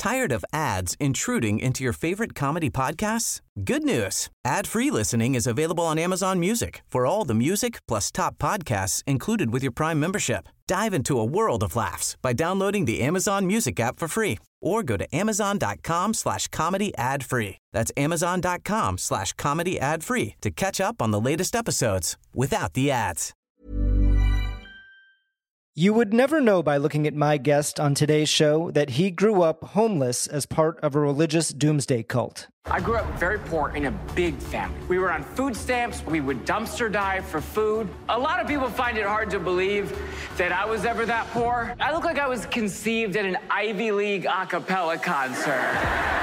Tired of ads intruding into your favorite comedy podcasts? Good news. Ad-free listening is available on Amazon Music for all the music plus top podcasts included with your Prime membership. Dive into a world of laughs by downloading the Amazon Music app for free or go to amazon.com/comedy ad-free. That's amazon.com/comedy ad-free to catch up on the latest episodes without the ads. You would never know by looking at my guest on today's show that he grew up homeless as part of a religious doomsday cult. I grew up very poor in a big family. We were on food stamps. We would dumpster dive for food. A lot of people find it hard to believe that I was ever that poor. I look like I was conceived at an Ivy League a cappella concert.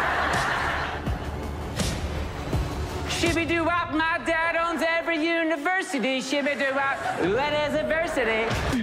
Shibby-doo-wop, my dad owns every university. Shibby-doo-wop, what is adversity?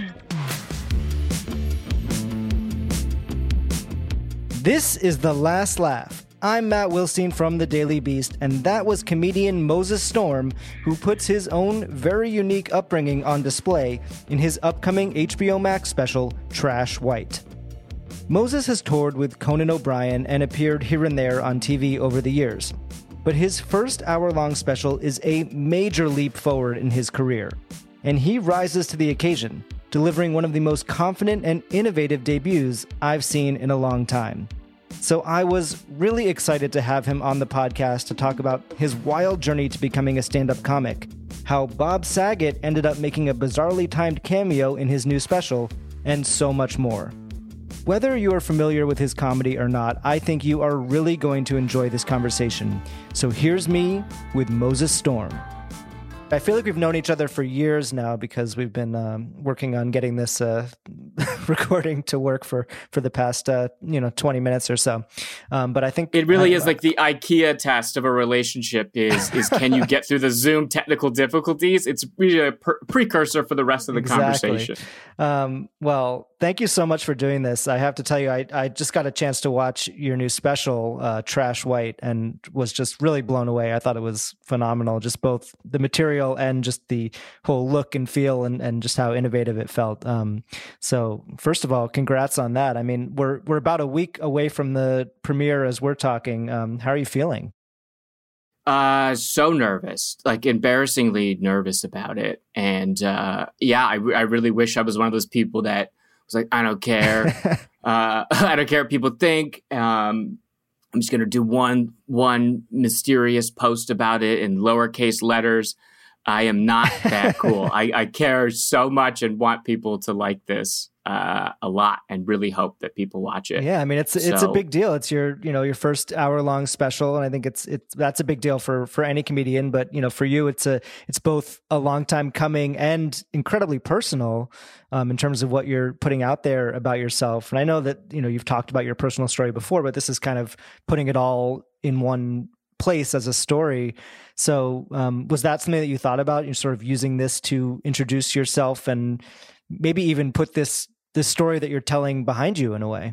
This is The Last Laugh. I'm Matt Wilstein from The Daily Beast, and that was comedian Moses Storm, who puts his own very unique upbringing on display in his upcoming HBO Max special, Trash White. Moses has toured with Conan O'Brien and appeared here and there on TV over the years, but his first hour-long special is a major leap forward in his career, and he rises to the occasion, delivering one of the most confident and innovative debuts I've seen in a long time. So I was really excited to have him on the podcast to talk about his wild journey to becoming a stand-up comic, how Bob Saget ended up making a bizarrely timed cameo in his new special, and so much more. Whether you are familiar with his comedy or not, I think you are really going to enjoy this conversation. So here's me with Moses Storm. I feel like we've known each other for years now because we've been working on getting this recording to work for the past 20 minutes or so. But I think it really is like the IKEA test of a relationship is can you get through the Zoom technical difficulties? It's really a precursor for the rest of the conversation. Well, thank you so much for doing this. I have to tell you, I just got a chance to watch your new special, Trash White, and was just really blown away. I thought it was phenomenal, just both the material and just the whole look and feel and just how innovative it felt. So first of all, congrats on that. I mean, we're about a week away from the premiere as we're talking. How are you feeling? So nervous, like embarrassingly nervous about it. And I really wish I was one of those people that was like, I don't care. I don't care what people think. I'm just going to do one mysterious post about it in lowercase letters. I am not that cool. I care so much and want people to like this a lot and really hope that people watch it. Yeah, I mean, it's a big deal. It's your first hour-long special, and I think that's a big deal for any comedian. But for you, it's both a long time coming and incredibly personal in terms of what you're putting out there about yourself. And I know that you've talked about your personal story before, but this is kind of putting it all in one place as a story. So was that something that you thought about? You're sort of using this to introduce yourself and maybe even put this story that you're telling behind you in a way.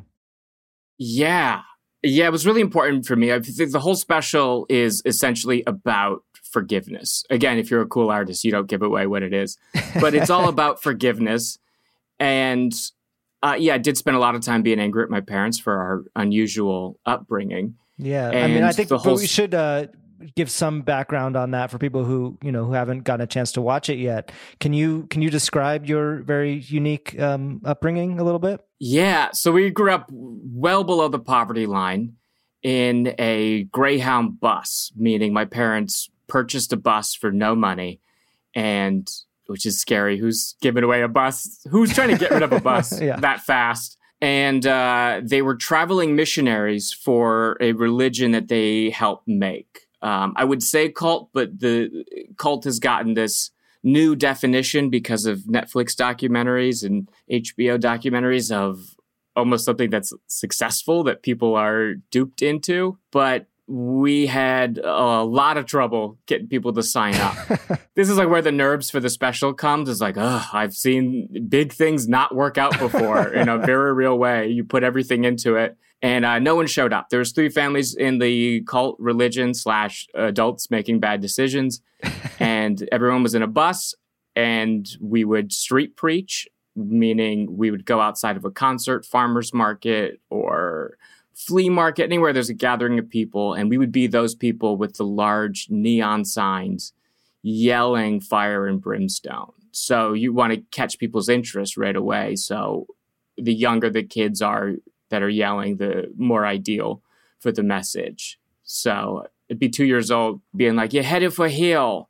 Yeah, it was really important for me. I think the whole special is essentially about forgiveness. Again, if you're a cool artist, you don't give away what it is, but it's all about forgiveness. And I did spend a lot of time being angry at my parents for our unusual upbringing. Yeah, and I mean, I think we should give some background on that for people who who haven't gotten a chance to watch it yet. Can you describe your very unique upbringing a little bit? Yeah, so we grew up well below the poverty line in a Greyhound bus, meaning my parents purchased a bus for no money, and which is scary. Who's giving away a bus? Who's trying to get rid of a bus that fast? And they were traveling missionaries for a religion that they helped make. I would say cult, but the cult has gotten this new definition because of Netflix documentaries and HBO documentaries of almost something that's successful that people are duped into. But we had a lot of trouble getting people to sign up. This is like where the nerves for the special comes. It's like, I've seen big things not work out before in a very real way. You put everything into it. And no one showed up. There was 3 families in the cult religion / adults making bad decisions. And everyone was in a bus. And we would street preach, meaning we would go outside of a concert, farmer's market, or flea market, anywhere there's a gathering of people, and we would be those people with the large neon signs yelling fire and brimstone. So you want to catch people's interest right away. So the younger the kids are that are yelling, the more ideal for the message. So it'd be 2 years old being like, "You're headed for hell,"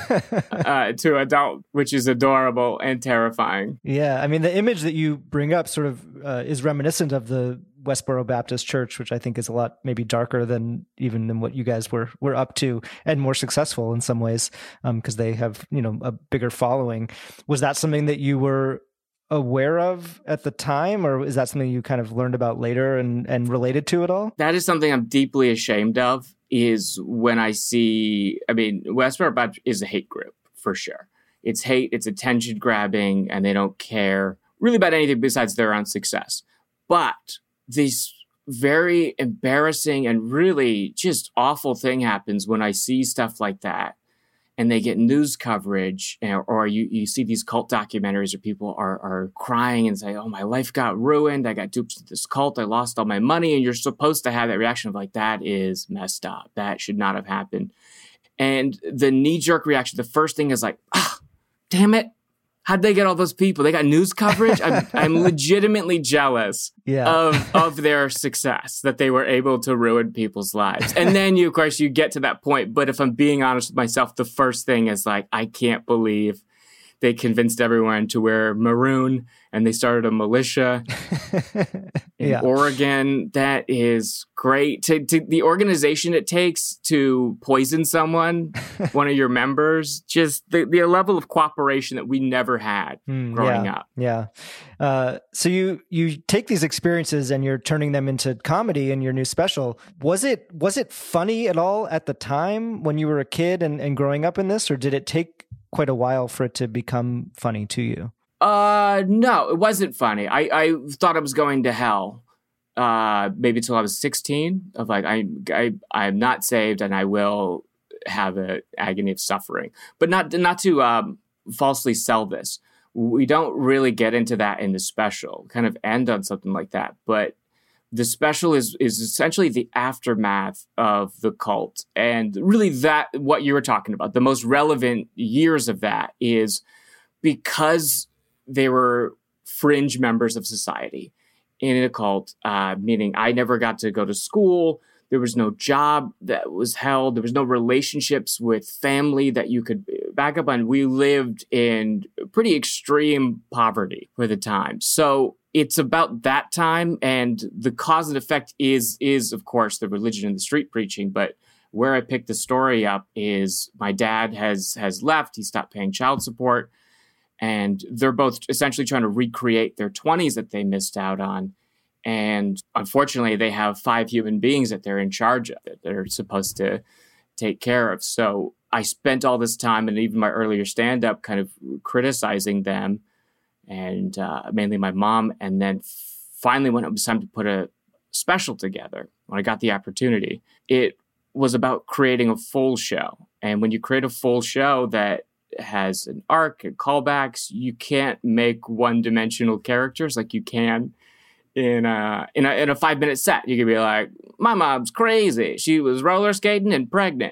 to adult, which is adorable and terrifying. Yeah. I mean, the image that you bring up sort of is reminiscent of the Westboro Baptist Church, which I think is a lot maybe darker than what you guys were up to, and more successful in some ways, because they have, a bigger following. Was that something that you were aware of at the time, or is that something you kind of learned about later and related to at all? That is something I'm deeply ashamed of, is when I see, Westboro Baptist is a hate group for sure. It's hate, it's attention grabbing, and they don't care really about anything besides their own success. But this very embarrassing and really just awful thing happens when I see stuff like that. And they get news coverage, or you see these cult documentaries where people are crying and say, "Oh, my life got ruined. I got duped into this cult. I lost all my money." And you're supposed to have that reaction of like, that is messed up. That should not have happened. And the knee-jerk reaction, the first thing is like, damn it. How'd they get all those people? They got news coverage? I'm legitimately jealous of their success, that they were able to ruin people's lives. And then, of course, you get to that point. But if I'm being honest with myself, the first thing is like, I can't believe they convinced everyone to wear maroon and they started a militia in Oregon. That is great. To the organization it takes to poison someone, one of your members, just the level of cooperation that we never had growing up. Yeah. So you take these experiences and you're turning them into comedy in your new special. Was it funny at all at the time when you were a kid and growing up in this, or did it take quite a while for it to become funny to you? No, it wasn't funny. I thought I was going to hell, maybe till I was 16, of like, I'm not saved and I will have an agony of suffering, but not to falsely sell this. We don't really get into that in the special, kind of end on something like that. But the special is essentially the aftermath of the cult. And really that, what you were talking about, the most relevant years of that is because they were fringe members of society in a cult, meaning I never got to go to school. There was no job that was held. There was no relationships with family that you could back up on. We lived in pretty extreme poverty for the time. So it's about that time, and the cause and effect is of course the religion and the street preaching. But where I picked the story up is my dad has left. He stopped paying child support, and they're both essentially trying to recreate their 20s that they missed out on. And unfortunately, they have 5 human beings that they're in charge of, that they're supposed to take care of. So I spent all this time, and even my earlier stand-up, kind of criticizing them, and mainly my mom. And then finally, when it was time to put a special together, when I got the opportunity, it was about creating a full show. And when you create a full show that has an arc and callbacks, you can't make one-dimensional characters like you can in a 5-minute set. You could be like, my mom's crazy. She was roller skating and pregnant.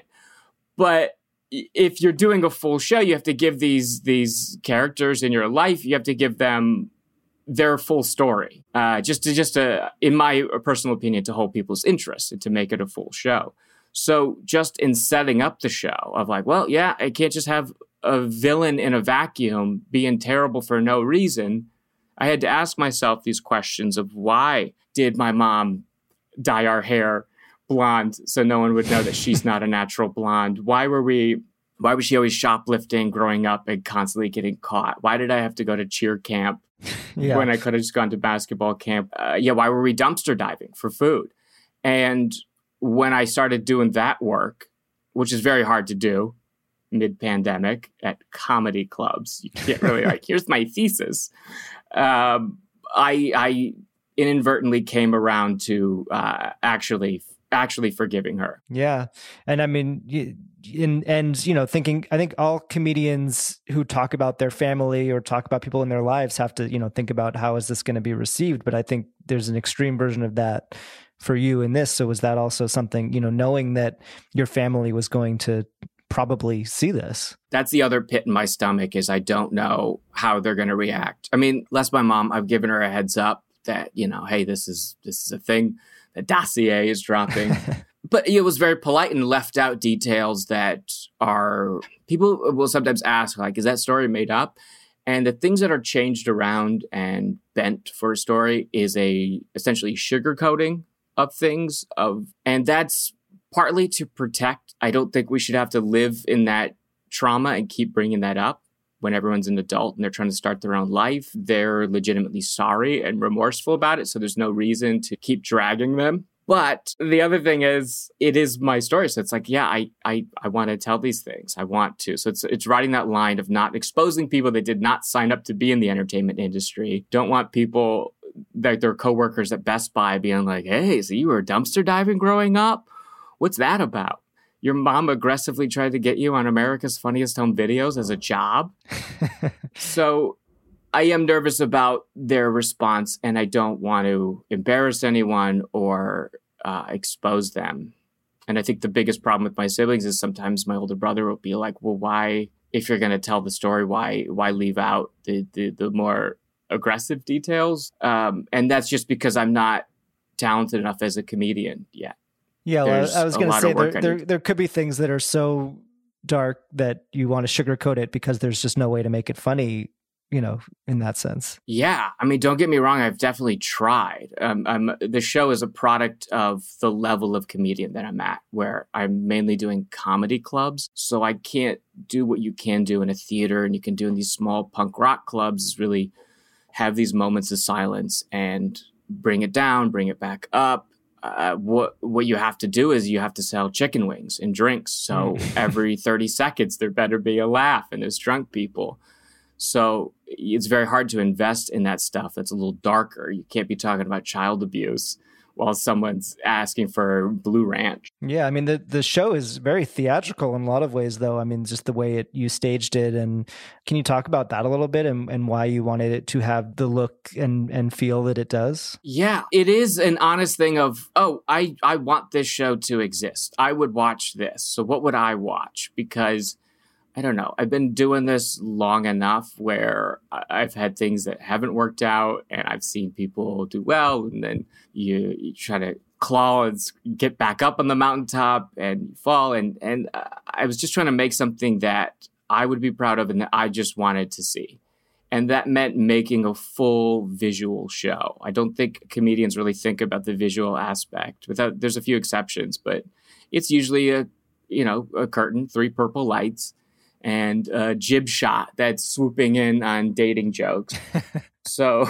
But if you're doing a full show, you have to give these characters in your life, you have to give them their full story, just to, in my personal opinion, to hold people's interest and to make it a full show. So just in setting up the show of like, well, yeah, I can't just have a villain in a vacuum being terrible for no reason. I had to ask myself these questions of, why did my mom dye our hair blonde so no one would know that she's not a natural blonde? Why was she always shoplifting growing up and constantly getting caught? Why did I have to go to cheer camp when I could have just gone to basketball camp? Why were we dumpster diving for food? And when I started doing that work, which is very hard to do mid-pandemic at comedy clubs, you can't really like, here's my thesis. I inadvertently came around to actually forgiving her. Yeah. And I mean, thinking, I think all comedians who talk about their family or talk about people in their lives have to, think about how is this going to be received. But I think there's an extreme version of that for you in this. So was that also something, knowing that your family was going to probably see this? That's the other pit in my stomach, is I don't know how they're going to react. I mean, less my mom, I've given her a heads up that, hey, this is a thing. The dossier is dropping. But it was very polite and left out details that are, people will sometimes ask, like, is that story made up? And the things that are changed around and bent for a story is essentially sugarcoating of things, and that's partly to protect. I don't think we should have to live in that trauma and keep bringing that up when everyone's an adult and they're trying to start their own life. They're legitimately sorry and remorseful about it, so there's no reason to keep dragging them. But the other thing is, it is my story. So it's like, yeah, I want to tell these things. I want to. So it's riding that line of not exposing people that did not sign up to be in the entertainment industry. Don't want people, like their coworkers at Best Buy, being like, hey, so you were dumpster diving growing up? What's that about? Your mom aggressively tried to get you on America's Funniest Home Videos as a job? So I am nervous about their response, and I don't want to embarrass anyone or expose them. And I think the biggest problem with my siblings is sometimes my older brother will be like, well, why, if you're going to tell the story, why leave out the more aggressive details? And that's just because I'm not talented enough as a comedian yet. Yeah, well, I was going to say there could be things that are so dark that you want to sugarcoat it because there's just no way to make it funny, in that sense. Yeah. I mean, don't get me wrong. I've definitely tried. The show is a product of the level of comedian that I'm at, where I'm mainly doing comedy clubs. So I can't do what you can do in a theater and you can do in these small punk rock clubs, is really have these moments of silence and bring it down, bring it back up. What you have to do is you have to sell chicken wings and drinks. So every 30 seconds, there better be a laugh, and there's drunk people. So it's very hard to invest in that stuff that's a little darker. You can't be talking about child abuse while someone's asking for Blue Ranch. Yeah, I mean, the show is very theatrical in a lot of ways, though. I mean, just the way you staged it. And can you talk about that a little bit and why you wanted it to have the look and feel that it does? Yeah, it is an honest thing of, I want this show to exist. I would watch this. So what would I watch? Because I don't know. I've been doing this long enough where I've had things that haven't worked out, and I've seen people do well, and then you try to claw and get back up on the mountaintop and you fall. And I was just trying to make something that I would be proud of and that I just wanted to see. And that meant making a full visual show. I don't think comedians really think about the visual aspect. There's a few exceptions, but it's usually a curtain, 3 purple lights, and a jib shot that's swooping in on dating jokes. So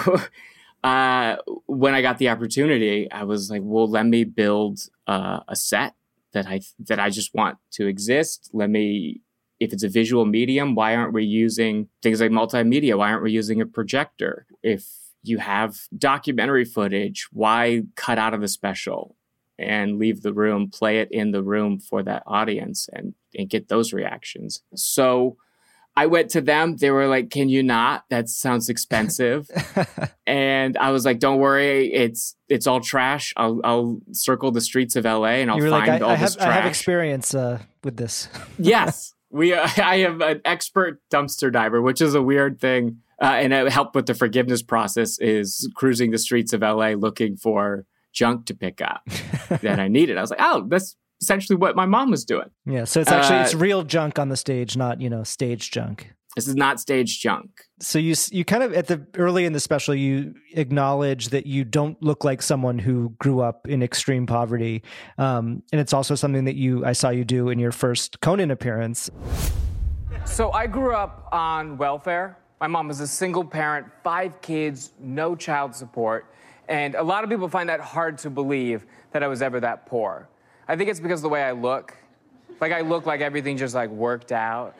when I got the opportunity, I was like, well, let me build a set that I just want to exist. If it's a visual medium, why aren't we using things like multimedia? Why aren't we using a projector? If you have documentary footage, why cut out of the special and leave the room, play it in the room for that audience and get those reactions? So I went to them. They were like, can you not? That sounds expensive. And I was like, don't worry. It's all trash. I'll circle the streets of LA and I'll find all this trash. I have experience with this. Yes. I have an expert dumpster diver, which is a weird thing. And it helped with the forgiveness process, is cruising the streets of LA looking for junk to pick up that I needed. I was like, oh, that's essentially what my mom was doing. Yeah, so it's real junk on the stage, not stage junk. This is not stage junk. So you kind of early in the special, you acknowledge that you don't look like someone who grew up in extreme poverty, and it's also something that I saw you do in your first Conan appearance. So I grew up on welfare. My mom was a single parent, 5 kids, no child support. And a lot of people find that hard to believe that I was ever that poor. I think it's because of the way I look. Like, I look like everything just, worked out.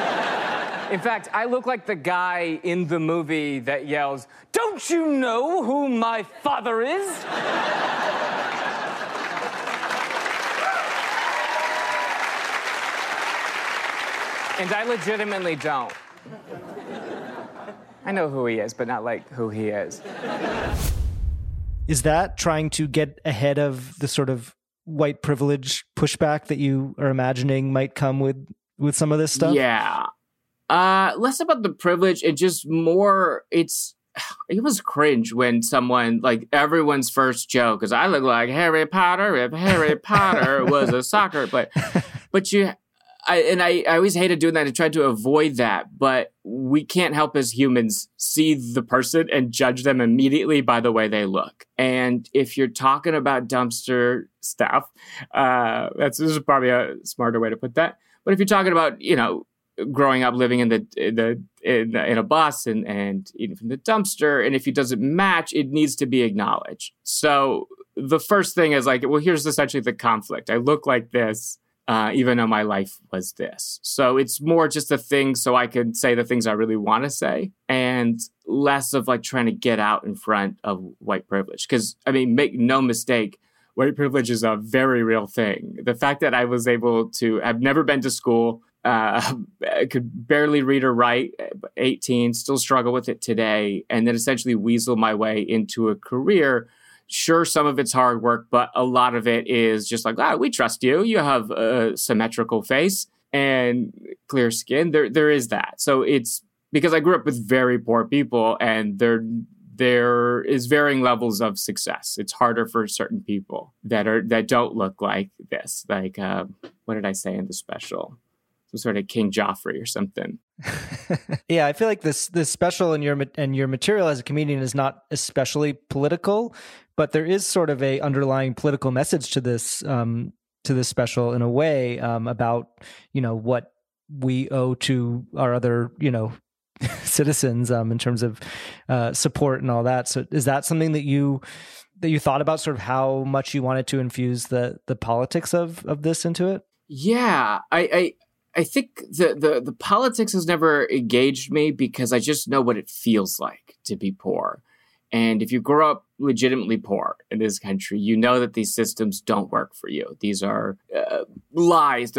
In fact, I look like the guy in the movie that yells, "Don't you know who my father is?" And I legitimately don't. I know who he is, but not like who he is. Is that trying to get ahead of the sort of white privilege pushback that you are imagining might come with some of this stuff? Yeah. Less about the privilege and just more, it was cringe when someone, like everyone's first joke is I look like Harry Potter if Harry Potter was a soccer player. But I always hated doing that. I tried to avoid that, but we can't help as humans see the person and judge them immediately by the way they look. And if you're talking about dumpster stuff, this is probably a smarter way to put that. But if you're talking about, growing up living in a bus and eating from the dumpster, and if it doesn't match, it needs to be acknowledged. So the first thing is like, well, here's essentially the conflict. I look like this. Even though my life was this. So it's more just a thing so I can say the things I really want to say and less of like trying to get out in front of white privilege. Because, make no mistake, white privilege is a very real thing. The fact that I was able to, I've never been to school, I could barely read or write, 18, still struggle with it today, and then essentially weasel my way into a career. Sure, some of it's hard work, but a lot of it is just like, we trust you. You have a symmetrical face and clear skin. There is that. So it's because I grew up with very poor people, and there is varying levels of success. It's harder for certain people that don't look like this. Like, what did I say in the special? Some sort of King Joffrey or something. Yeah, I feel like this special and your material as a comedian is not especially political, but there is sort of a underlying political message to this special in a way about what we owe to our other citizens in terms of support and all that. So is that something that you thought about, sort of how much you wanted to infuse the politics of this into it? Yeah, I think the politics has never engaged me because I just know what it feels like to be poor. And if you grow up legitimately poor in this country, you know that these systems don't work for you. These are lies.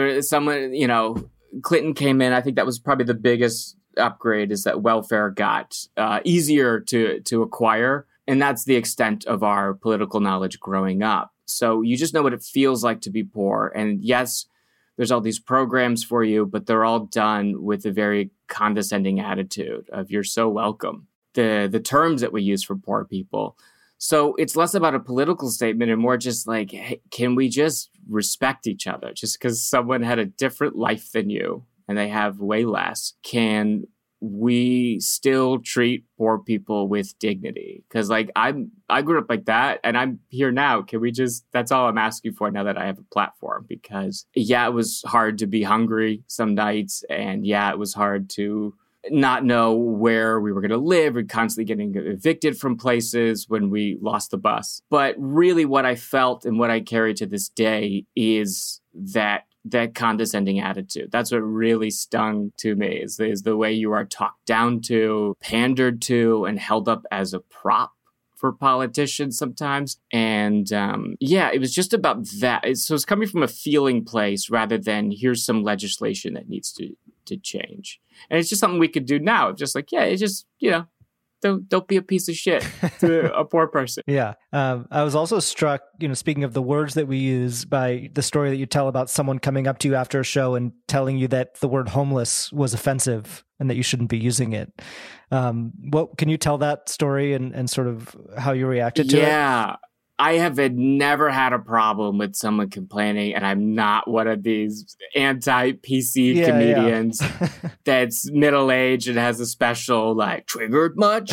Clinton came in. I think that was probably the biggest upgrade, is that welfare got easier to acquire. And that's the extent of our political knowledge growing up. So you just know what it feels like to be poor. And yes, there's all these programs for you, but they're all done with a very condescending attitude of you're so welcome. The terms that we use for poor people. So it's less about a political statement and more just like, hey, can we just respect each other? Just because someone had a different life than you and they have way less, can we still treat poor people with dignity? Because like I grew up like that and I'm here now. Can we just, that's all I'm asking for now that I have a platform. Because yeah, it was hard to be hungry some nights, and yeah, it was hard to not know where we were going to live. We're constantly getting evicted from places when we lost the bus. But really what I felt and what I carry to this day is that condescending attitude. That's what really stung to me, is the way you are talked down to, pandered to, and held up as a prop for politicians sometimes. And it was just about that. So it's coming from a feeling place rather than here's some legislation that needs to change. And it's just something we could do now. Just like, yeah, it's just, don't be a piece of shit to a poor person. Yeah. I was also struck, speaking of the words that we use, by the story that you tell about someone coming up to you after a show and telling you that the word homeless was offensive and that you shouldn't be using it. What can you tell that story and sort of how you reacted to it? Yeah. I have never had a problem with someone complaining, and I'm not one of these anti-PC comedians that's middle-aged and has a special, like, triggered much.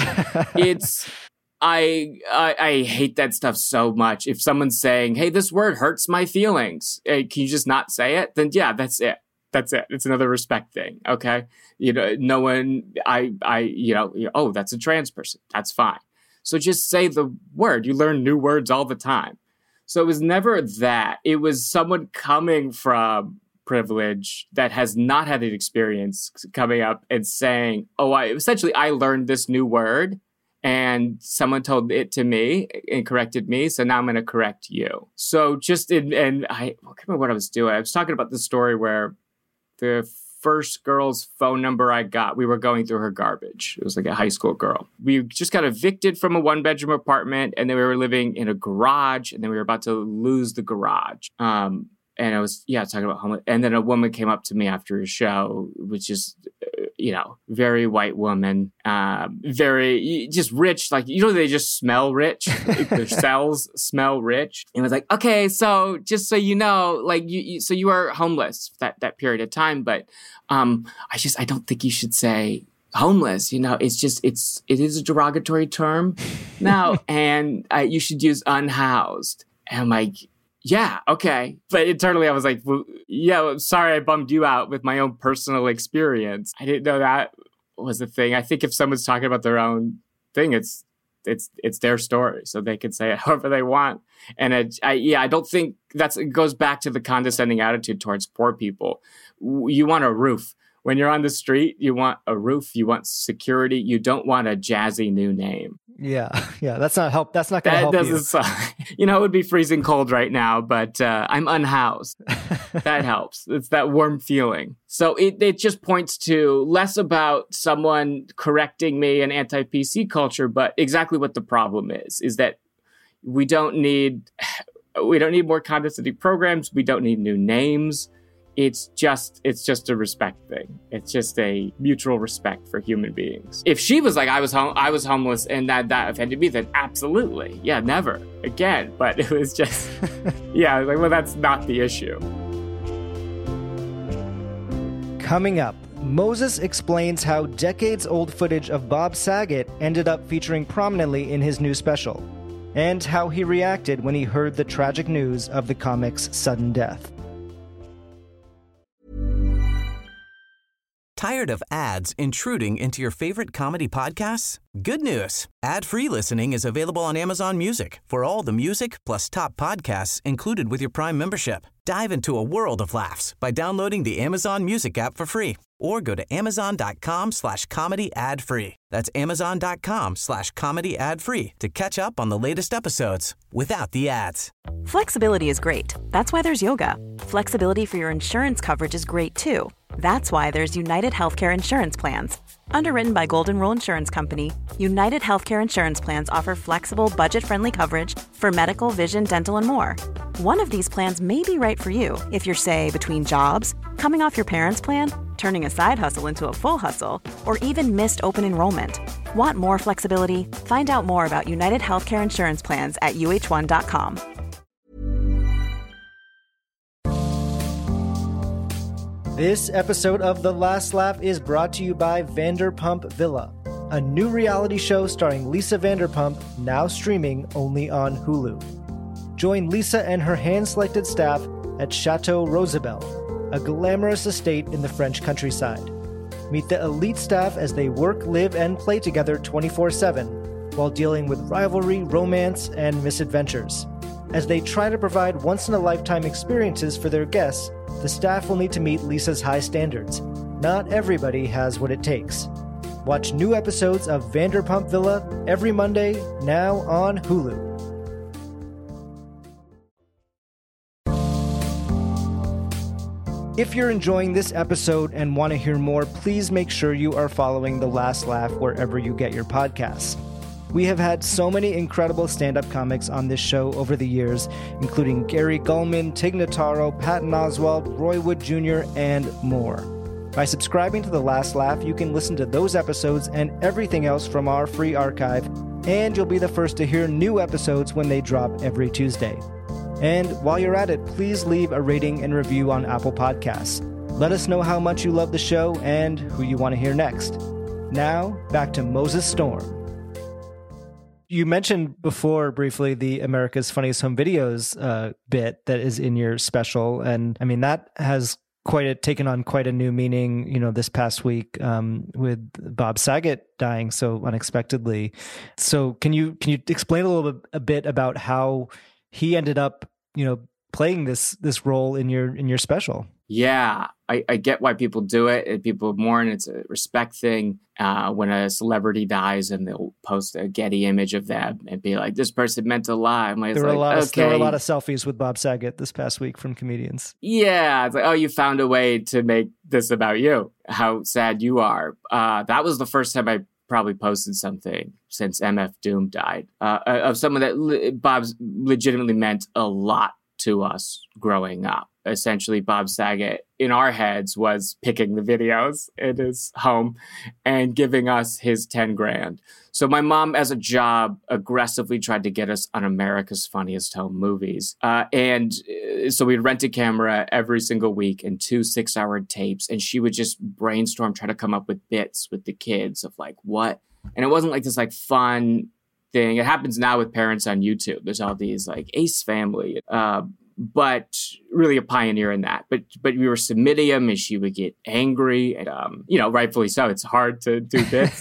I hate that stuff so much. If someone's saying, hey, this word hurts my feelings, can you just not say it? Then yeah, that's it. That's it. It's another respect thing. Okay. No one, oh, that's a trans person. That's fine. So just say the word. You learn new words all the time. So it was never that. It was someone coming from privilege that has not had an experience coming up and saying, oh, I learned this new word and someone told it to me and corrected me. So now I'm going to correct you. So I can't remember what I was doing. I was talking about the story where the first girl's phone number I got. We were going through her garbage. It was like a high school girl. We just got evicted from a 1-bedroom apartment, and then we were living in a garage, and then we were about to lose the garage. And I was, talking about homeless. And then a woman came up to me after a show, which is, very white woman, very just rich. Like, they just smell rich. Like their cells smell rich. And I was like, okay, so just so you know, like so you are homeless that period of time. But I don't think you should say homeless. It is a derogatory term now. And you should use unhoused. And I'm like, yeah, okay. But internally I was like, well, sorry I bummed you out with my own personal experience. I didn't know that was a thing. I think if someone's talking about their own thing, it's their story. So they can say it however they want. And I don't think it goes back to the condescending attitude towards poor people. You want a roof. When you're on the street, you want a roof, you want security, you don't want a jazzy new name. Yeah, that's not help. That's not going to help you. That doesn't it would be freezing cold right now, but I'm unhoused. That helps. It's that warm feeling. So it just points to less about someone correcting me in anti-PC culture, but exactly what the problem is that we don't need more condescending programs. We don't need new names. It's just a respect thing. It's just a mutual respect for human beings. If she was like, I was homeless and that offended me, then absolutely. Yeah, never again. But it was just, that's not the issue. Coming up, Moses explains how decades-old footage of Bob Saget ended up featuring prominently in his new special, and how he reacted when he heard the tragic news of the comic's sudden death. Tired of ads intruding into your favorite comedy podcasts? Good news. Ad-free listening is available on Amazon Music for all the music plus top podcasts included with your Prime membership. Dive into a world of laughs by downloading the Amazon Music app for free or go to amazon.com/comedy ad-free. That's amazon.com/comedy ad-free to catch up on the latest episodes without the ads. Flexibility is great. That's why there's yoga. Flexibility for your insurance coverage is great too. That's why there's United Healthcare Insurance Plans. Underwritten by Golden Rule Insurance Company, United Healthcare Insurance Plans offer flexible, budget-friendly coverage for medical, vision, dental, and more. One of these plans may be right for you if you're, say, between jobs, coming off your parents' plan, turning a side hustle into a full hustle, or even missed open enrollment. Want more flexibility? Find out more about United Healthcare Insurance Plans at uh1.com. This episode of The Last Laugh is brought to you by Vanderpump Villa, a new reality show starring Lisa Vanderpump, now streaming only on Hulu. Join Lisa and her hand-selected staff at Chateau Rosabelle, a glamorous estate in the French countryside. Meet the elite staff as they work, live, and play together 24/7, while dealing with rivalry, romance, and misadventures. As they try to provide once-in-a-lifetime experiences for their guests, the staff will need to meet Lisa's high standards. Not everybody has what it takes. Watch new episodes of Vanderpump Villa every Monday, now on Hulu. If you're enjoying this episode and want to hear more, please make sure you are following The Last Laugh wherever you get your podcasts. We have had so many incredible stand-up comics on this show over the years, including Gary Gulman, Tig Notaro, Patton Oswalt, Roy Wood Jr., and more. By subscribing to The Last Laugh, you can listen to those episodes and everything else from our free archive, and you'll be the first to hear new episodes when they drop every Tuesday. And while you're at it, please leave a rating and review on Apple Podcasts. Let us know how much you love the show and who you want to hear next. Now, back to Moses Storm. You mentioned before briefly the America's Funniest Home Videos bit that is in your special. And I mean, that has taken on quite a new meaning, this past week with Bob Saget dying so unexpectedly. So can you explain a bit about how he ended up, playing this role in your special. Yeah, I get why people do it. And people mourn. It's a respect thing. When a celebrity dies and they'll post a Getty image of them and be like, this person meant a lot. There were a lot of selfies with Bob Saget this past week from comedians. Yeah, it's like, oh, you found a way to make this about you. How sad you are. That was the first time I probably posted something since MF Doom died, of someone that Bob's legitimately meant a lot to us growing up. Essentially, Bob Saget, in our heads, was picking the videos in his home and giving us his 10 grand. So my mom, as a job, aggressively tried to get us on America's Funniest Home Movies. And so we'd rent a camera every single week and 2 6-hour tapes. And she would just brainstorm, try to come up with bits with the kids of like, what? And it wasn't like this like fun thing. It happens now with parents on YouTube. There's all these like Ace Family, but really a pioneer in that. But we were submitting him and she would get angry and, rightfully so. It's hard to do bits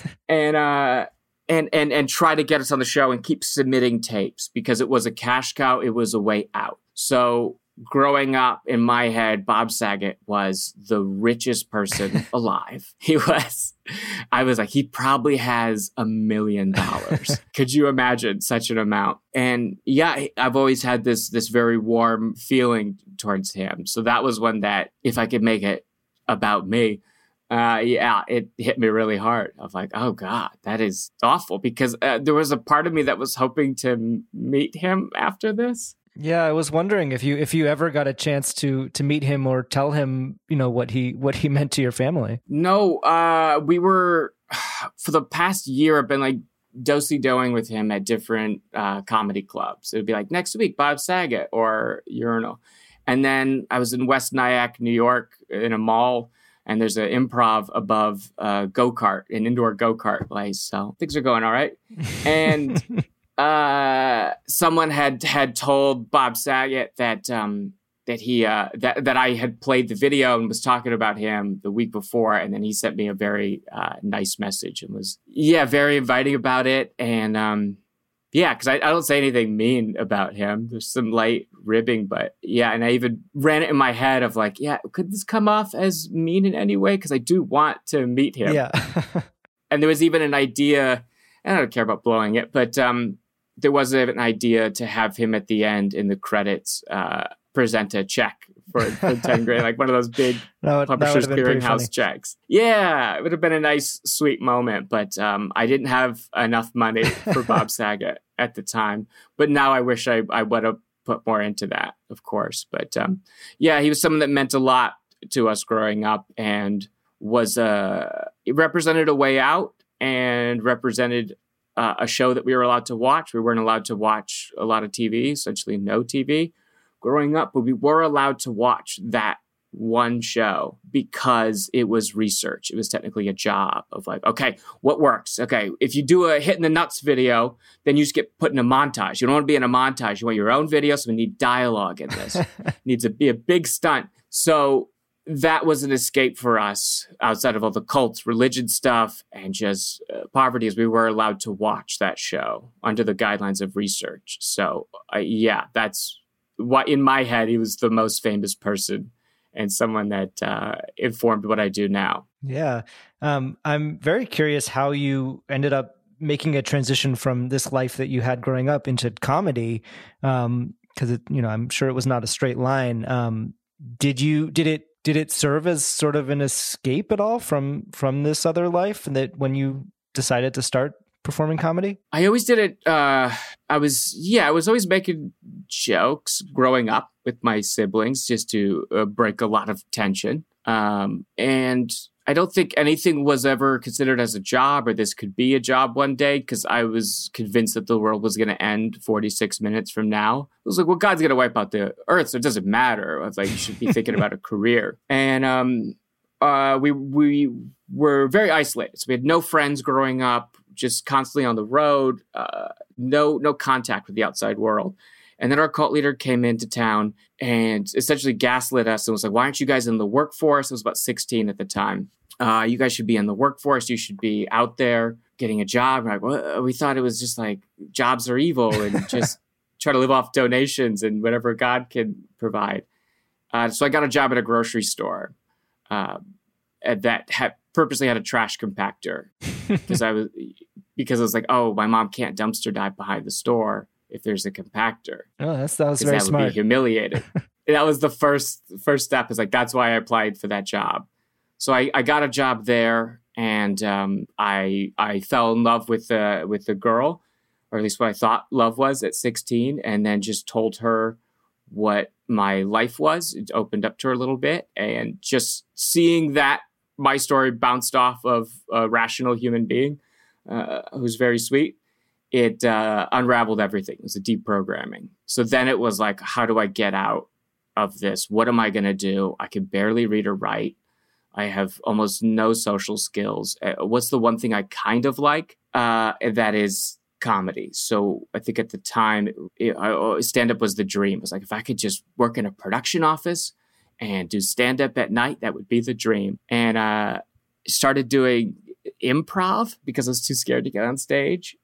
and try to get us on the show and keep submitting tapes because it was a cash cow. It was a way out. So growing up in my head, Bob Saget was the richest person alive. I was like, he probably has $1 million. Could you imagine such an amount? And yeah, I've always had this very warm feeling towards him. So that was one that if I could make it about me, it hit me really hard. I was like, oh God, that is awful because there was a part of me that was hoping to meet him after this. Yeah, I was wondering if you ever got a chance to meet him or tell him, what he meant to your family. No, we were for the past year. I've been like do-si-doing with him at different comedy clubs. It would be like next week, Bob Saget or Urinal, and then I was in West Nyack, New York, in a mall, and there's an Improv above an indoor go-kart place. So things are going all right, and. Someone had told Bob Saget that I had played the video and was talking about him the week before, and then he sent me a very nice message and was very inviting about it, and because I don't say anything mean about him. There's some light ribbing, but and I even ran it in my head of like, could this come off as mean in any way? Because I do want to meet him. Yeah, and there was even an idea. I don't care about blowing it, but there was an idea to have him at the end in the credits present a check for 10 grand, like one of those big Publishers Clearinghouse checks. Yeah, it would have been a nice, sweet moment, but I didn't have enough money for Bob Saget at the time. But now I wish I would have put more into that, of course. But he was someone that meant a lot to us growing up and was represented a way out and represented a show that we were allowed to watch. We weren't allowed to watch a lot of TV, essentially no TV growing up, but we were allowed to watch that one show because it was research. It was technically a job of like, okay, what works? Okay, if you do a hit in the nuts video, then you just get put in a montage. You don't want to be in a montage. You want your own video, so we need dialogue in this. It needs to be a big stunt. So that was an escape for us outside of all the cult religion stuff and just poverty, as we were allowed to watch that show under the guidelines of research. So that's why in my head, he was the most famous person and someone that informed what I do now. Yeah. I'm very curious how you ended up making a transition from this life that you had growing up into comedy. Because I'm sure it was not a straight line. Did it serve as sort of an escape at all from this other life, and that when you decided to start performing comedy? I always did it. I was always making jokes growing up with my siblings just to break a lot of tension. And I don't think anything was ever considered as a job or this could be a job one day because I was convinced that the world was going to end 46 minutes from now. I was like, well, God's going to wipe out the earth, so it doesn't matter. I was like, you should be thinking about a career. And we were very isolated. So we had no friends growing up, just constantly on the road, no contact with the outside world. And then our cult leader came into town and essentially gaslit us and was like, why aren't you guys in the workforce? I was about 16 at the time. You guys should be in the workforce. You should be out there getting a job. And like, well, we thought it was just like jobs are evil and just try to live off donations and whatever God can provide. So I got a job at a grocery store that purposely had a trash compactor because I was like, oh, my mom can't dumpster dive behind the store if there's a compactor. Oh, that was very smart. Would be humiliated. That was the first step. Is like, that's why I applied for that job. So I got a job there, and I fell in love with the girl, or at least what I thought love was at 16, and then just told her what my life was. It opened up to her a little bit, and just seeing that my story bounced off of a rational human being who's very sweet, it unraveled everything. It was a deprogramming. So then it was like, how do I get out of this? What am I going to do? I can barely read or write. I have almost no social skills. What's the one thing I kind of like? That is comedy. So I think at the time, stand-up was the dream. It was like, if I could just work in a production office and do stand-up at night, that would be the dream. And started doing improv because I was too scared to get on stage.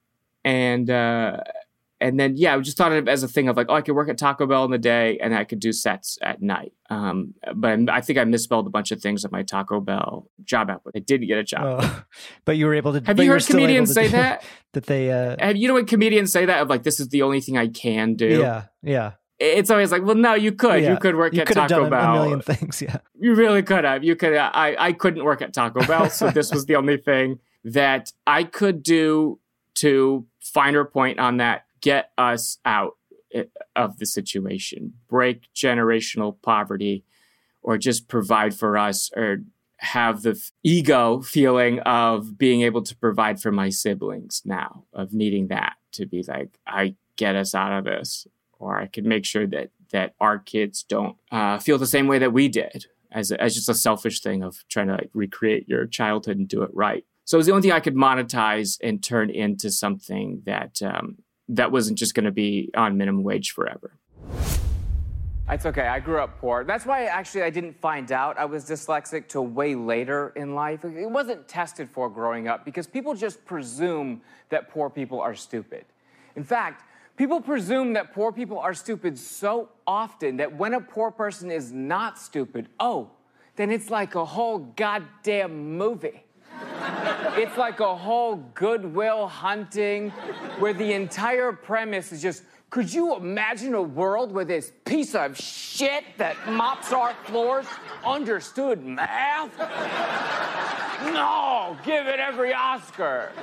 And then, I just thought of it as a thing of like, oh, I could work at Taco Bell in the day and I could do sets at night. But I think I misspelled a bunch of things at my Taco Bell job application. I did get a job. Oh, but you were able to. Have you heard comedians say that? That they. And you know when comedians say that of like, this is the only thing I can do? Yeah. It's always like, well, no, you could. Yeah. You could work at Taco Bell. A million things, yeah. You really could have. You could. I couldn't work at Taco Bell, so this was the only thing that I could do to finer point on that. Get us out of the situation, break generational poverty, or just provide for us, or have the ego feeling of being able to provide for my siblings now, of needing that to be like, I get us out of this, or I can make sure that our kids don't feel the same way that we did, as just a selfish thing of trying to like recreate your childhood and do it right. So it was the only thing I could monetize and turn into something that wasn't just going to be on minimum wage forever. It's okay. I grew up poor. That's why I didn't find out I was dyslexic till way later in life. It wasn't tested for growing up because people just presume that poor people are stupid. In fact, people presume that poor people are stupid so often that when a poor person is not stupid, then it's like a whole goddamn movie. It's like a whole Good Will Hunting where the entire premise is just, could you imagine a world where this piece of shit that mops our floors understood math? No, give it every Oscar.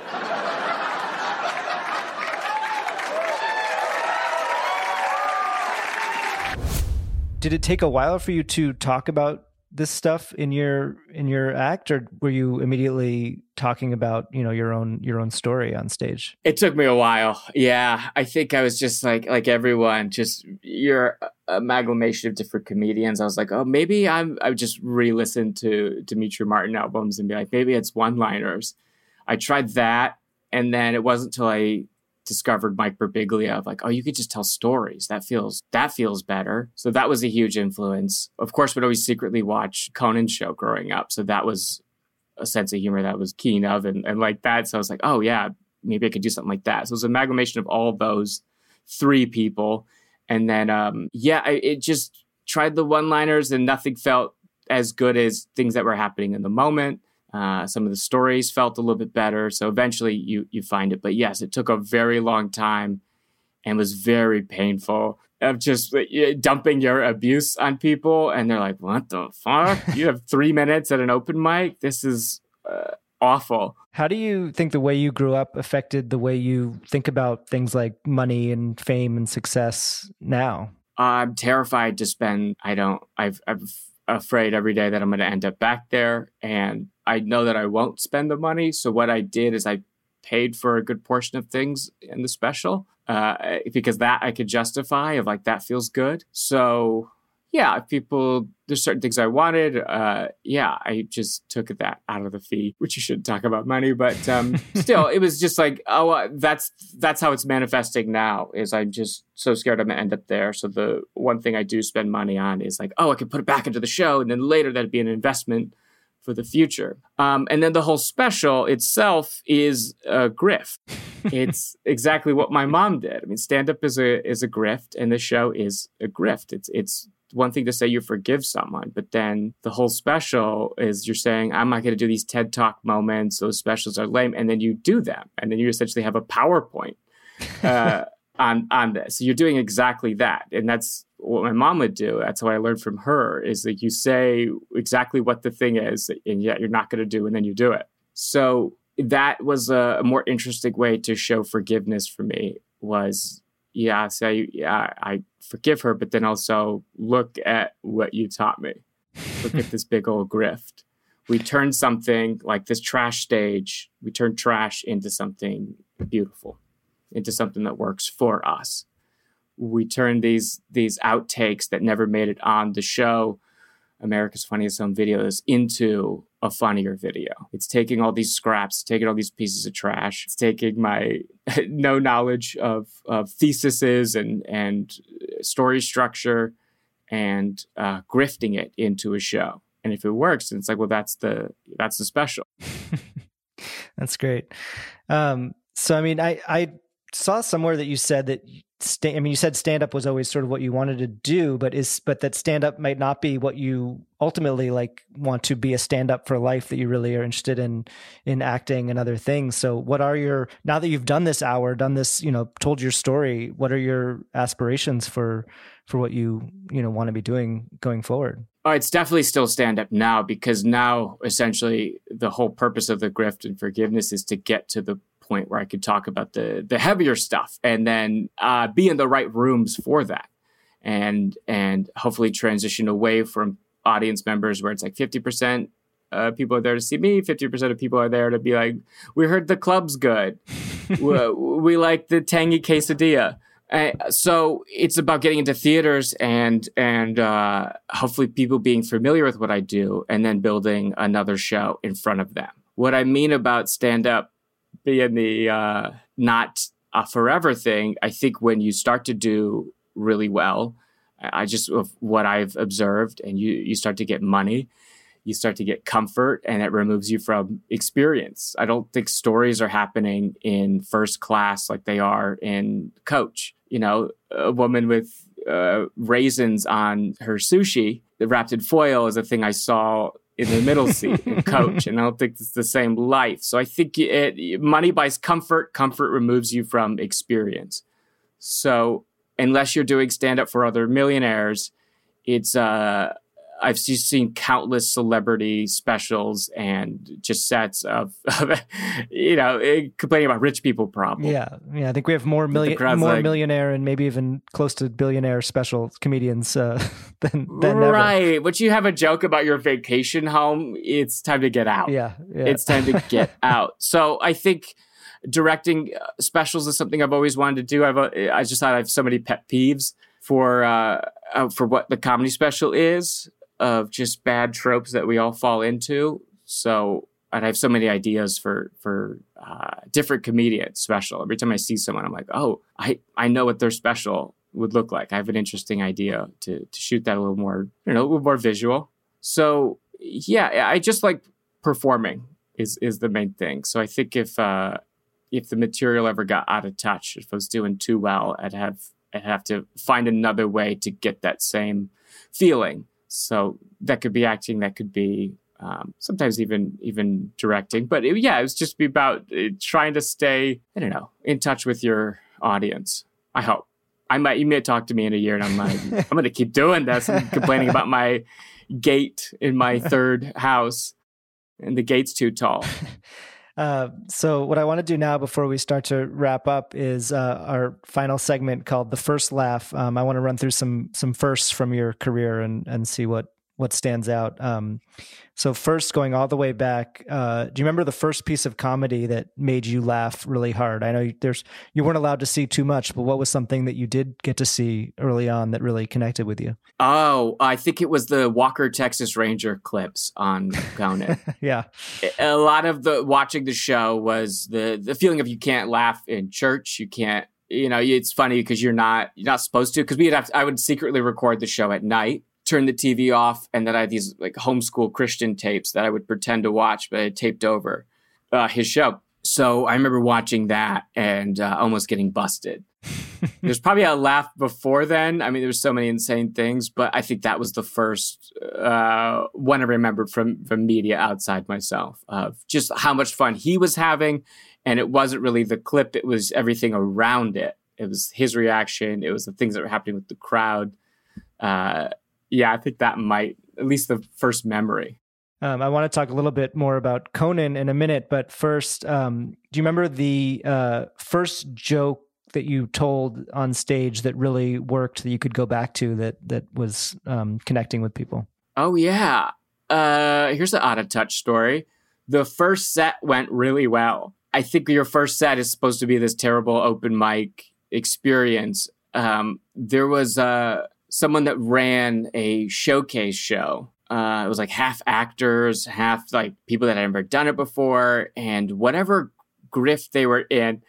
Did it take a while for you to talk about this stuff in your act, or were you immediately talking about, your own story on stage? It took me a while. Yeah. I think I was just like everyone, just you're amalgamation of different comedians. I was like, oh, maybe I just re-listened to Demetri Martin albums and be like, maybe it's one-liners. I tried that. And then it wasn't until I discovered Mike Birbiglia of like, oh, you could just tell stories. That feels better. So that was a huge influence. Of course, we'd always secretly watch Conan's show growing up. So that was a sense of humor that I was keen of and like that. So I was like, oh yeah, maybe I could do something like that. So it was an amalgamation of all of those three people. And then, it just tried the one-liners and nothing felt as good as things that were happening in the moment. Some of the stories felt a little bit better. So eventually you find it. But yes, it took a very long time and was very painful of just dumping your abuse on people. And they're like, what the fuck? You have 3 minutes at an open mic? This is awful. How do you think the way you grew up affected the way you think about things like money and fame and success now? I'm terrified to spend. I'm afraid every day that I'm going to end up back there, and I know that I won't spend the money. So what I did is I paid for a good portion of things in the special because that I could justify of like, that feels good. So yeah, if there's certain things I wanted. I just took that out of the fee, which you shouldn't talk about money, but still, it was just like, that's how it's manifesting now. Is I'm just so scared I'm gonna end up there. So the one thing I do spend money on is like, I could put it back into the show, and then later that'd be an investment. for the future. And then the whole special itself is a grift. It's exactly what my mom did. I mean, stand-up is a grift, and the show is a grift. It's one thing to say you forgive someone, but then the whole special is you're saying, I'm not going to do these TED Talk moments. Those specials are lame. And then you do them. And then you essentially have a PowerPoint on this. So you're doing exactly that. And that's what my mom would do. That's what I learned from her, is that you say exactly what the thing is, and yet you're not going to do, and then you do it. So that was a more interesting way to show forgiveness for me, was, I forgive her, but then also look at what you taught me. Look at this big old grift. We turned something like this trash stage, we turned trash into something beautiful, into something that works for us. We turned these outtakes that never made it on the show, America's Funniest Home Videos, into a funnier video. It's taking all these scraps, taking all these pieces of trash. It's taking my no knowledge of theses and story structure and grifting it into a show. And if it works, then it's like, well, that's the special. That's great. So, I mean, I saw somewhere that you said that you said stand-up was always sort of what you wanted to do, but that stand-up might not be what you ultimately want to be a stand-up for life, that you really are interested in acting and other things. So what are now that you've done this hour, told your story, what are your aspirations for what you want to be doing going forward? Oh, it's definitely still stand-up now, because now essentially the whole purpose of the grift and forgiveness is to get to the point where I could talk about the heavier stuff, and then be in the right rooms for that, and hopefully transition away from audience members where it's like 50% people are there to see me, 50% of people are there to be like, we heard the club's good, we like the tangy quesadilla. So it's about getting into theaters and hopefully people being familiar with what I do, and then building another show in front of them. What I mean about stand-up being the not a forever thing, I think when you start to do really well, of what I've observed, and you start to get money, you start to get comfort, and it removes you from experience. I don't think stories are happening in first class like they are in Coach. A woman with raisins on her sushi wrapped in foil is a thing I saw in the middle seat in Coach, and I don't think it's the same life. So I think money buys comfort. Comfort removes you from experience. So unless you're doing stand-up for other millionaires, it's I've seen countless celebrity specials and just sets of complaining about rich people problems. Yeah. I think we have more millionaire and maybe even close to billionaire special comedians than right. Ever. But you have a joke about your vacation home. It's time to get out. Yeah. It's time to get out. So I think directing specials is something I've always wanted to do. I just thought I have so many pet peeves for what the comedy special is, of just bad tropes that we all fall into. So I'd have so many ideas for different comedian special. Every time I see someone, I'm like, oh, I know what their special would look like. I have an interesting idea to shoot that a little more, a little more visual. So yeah, I just like performing is the main thing. So I think if the material ever got out of touch, if I was doing too well, I'd have to find another way to get that same feeling. So that could be acting, that could be sometimes even directing. But it was just be about trying to stay, in touch with your audience. I hope. You may talk to me in a year and I'm like, I'm going to keep doing this and complaining about my gate in my third house, and the gate's too tall. So what I want to do now before we start to wrap up is our final segment called The First Laugh. I want to run through some firsts from your career and see what stands out. So first, going all the way back, do you remember the first piece of comedy that made you laugh really hard? I know you weren't allowed to see too much, but what was something that you did get to see early on that really connected with you? Oh, I think it was the Walker Texas Ranger clips on Conan. Yeah. A lot of watching the show was the feeling of you can't laugh in church. You can't, it's funny because you're not supposed to, because I would secretly record the show at night turn the TV off, and then I had these like homeschool Christian tapes that I would pretend to watch, but I had taped over his show. So I remember watching that and almost getting busted. There's probably a laugh before then. I mean, there were so many insane things, but I think that was the first one I remembered from media outside myself of just how much fun he was having. And it wasn't really the clip. It was everything around it. It was his reaction. It was the things that were happening with the crowd. I think that might, at least the first memory. I want to talk a little bit more about Conan in a minute, but first, do you remember the first joke that you told on stage that really worked, that you could go back to, that was connecting with people? Oh, yeah. Here's the Out of Touch story. The first set went really well. I think your first set is supposed to be this terrible open mic experience. There was someone that ran a showcase show. It was like half actors, half like people that had never done it before, and whatever grift they were in.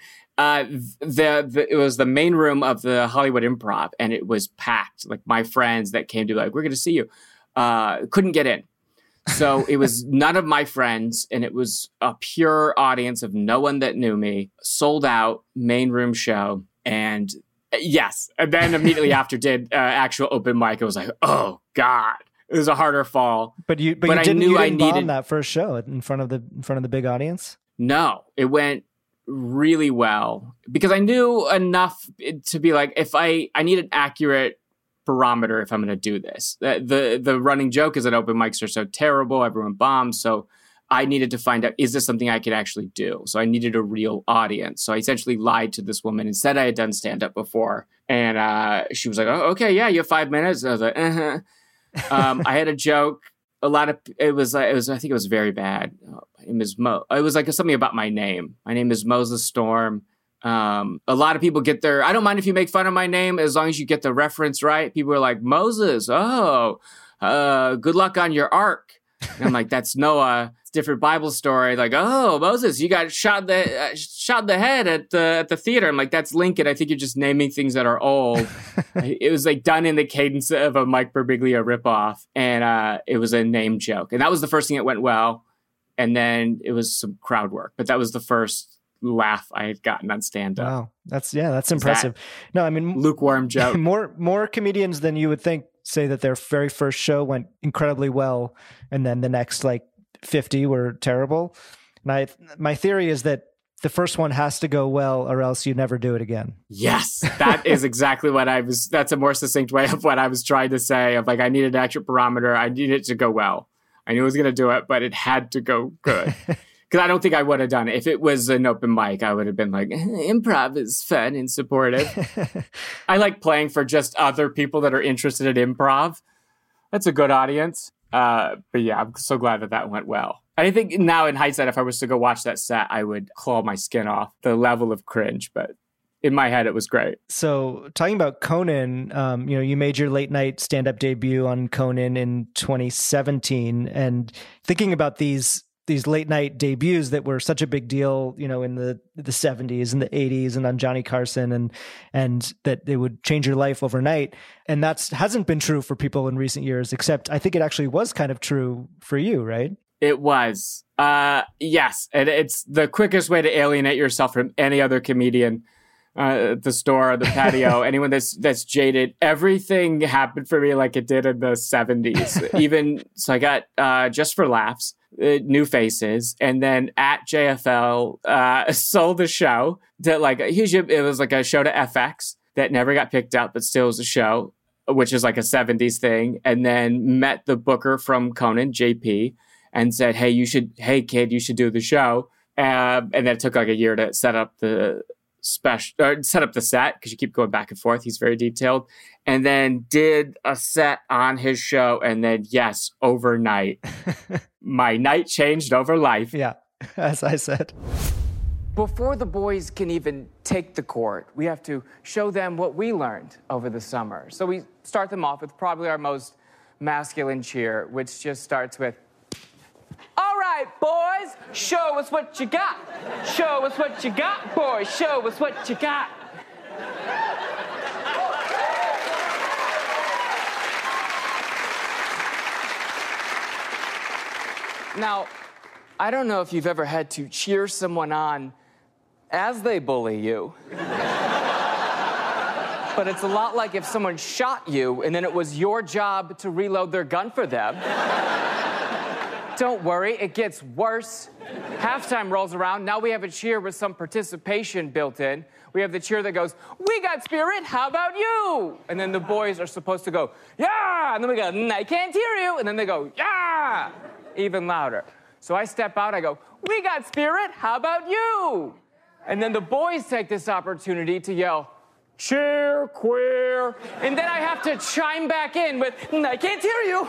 It was the main room of the Hollywood Improv, and it was packed. Like my friends that came to like, we're going to see you, couldn't get in. So it was none of my friends, and it was a pure audience of no one that knew me. Sold out main room show, and yes, and then immediately after did actual open mic. It was like, oh God. It was a harder fall. But you didn't bomb that first show in front of the big audience? No, it went really well because I knew enough to be like, if I need an accurate barometer if I'm going to do this. The running joke is that open mics are so terrible, everyone bombs. So I needed to find out, is this something I could actually do? So I needed a real audience. So I essentially lied to this woman and said I had done stand-up before. And she was like, oh, okay, yeah, you have 5 minutes. And I was like, uh-huh. I had a joke. I think it was very bad. My name is Mo. It was like something about my name. My name is Moses Storm. A lot of people get their, I don't mind if you make fun of my name as long as you get the reference right. People are like, Moses, good luck on your ark. And I'm like, that's Noah. It's a different Bible story. Like, oh, Moses, you got shot in the head at the theater. I'm like, that's Lincoln. I think you're just naming things that are old. It was like done in the cadence of a Mike Birbiglia ripoff. And it was a name joke. And that was the first thing that went well. And then it was some crowd work. But that was the first laugh I had gotten on stand-up. Wow. That's impressive. No, I mean, lukewarm joke. More comedians than you would think say that their very first show went incredibly well, and then the next like 50 were terrible. And my theory is that the first one has to go well, or else you never do it again. Yes, that is exactly what that's a more succinct way of what I was trying to say. Of like, I needed an accurate barometer. I needed it to go well. I knew I was going to do it, but it had to go good. Because I don't think I would have done it. If it was an open mic, I would have been like, improv is fun and supportive. I like playing for just other people that are interested in improv. That's a good audience. But yeah, I'm so glad that went well. I think now in hindsight, if I was to go watch that set, I would claw my skin off the level of cringe. But in my head, it was great. So talking about Conan, you made your late night stand-up debut on Conan in 2017. And thinking about these late night debuts that were such a big deal, in the 70s and the 80s and on Johnny Carson and that they would change your life overnight. And that hasn't been true for people in recent years, except I think it actually was kind of true for you, right? It was. Yes. And it's the quickest way to alienate yourself from any other comedian. The store, the patio, anyone that's jaded. Everything happened for me like it did in the 70s. Even, so I got, Just for Laughs, New Faces, and then at JFL, sold a show that it was like a show to FX that never got picked up, but still was a show, which is like a 70s thing. And then met the booker from Conan, JP, and said, hey kid, you should do the show. And then it took like a year to set up the set up the set because you keep going back and forth. He's very detailed. And then did a set on his show. And then, yes, overnight, my night changed over life. Yeah, as I said. Before the boys can even take the court, we have to show them what we learned over the summer. So we start them off with probably our most masculine cheer, which just starts with, all right, boys, show us what you got. Show us what you got, boys. Show us what you got. Now, I don't know if you've ever had to cheer someone on as they bully you. But it's a lot like if someone shot you and then it was your job to reload their gun for them. Don't worry, it gets worse. Halftime rolls around. Now we have a cheer with some participation built in. We have the cheer that goes, "We got spirit, how about you?" And then the boys are supposed to go, "Yeah!" And then we go, "I can't hear you." And then they go, "Yeah!" Even louder. So I step out, I go, "We got spirit, how about you?" And then the boys take this opportunity to yell, "Cheer, queer." And then I have to chime back in with, "I can't hear you."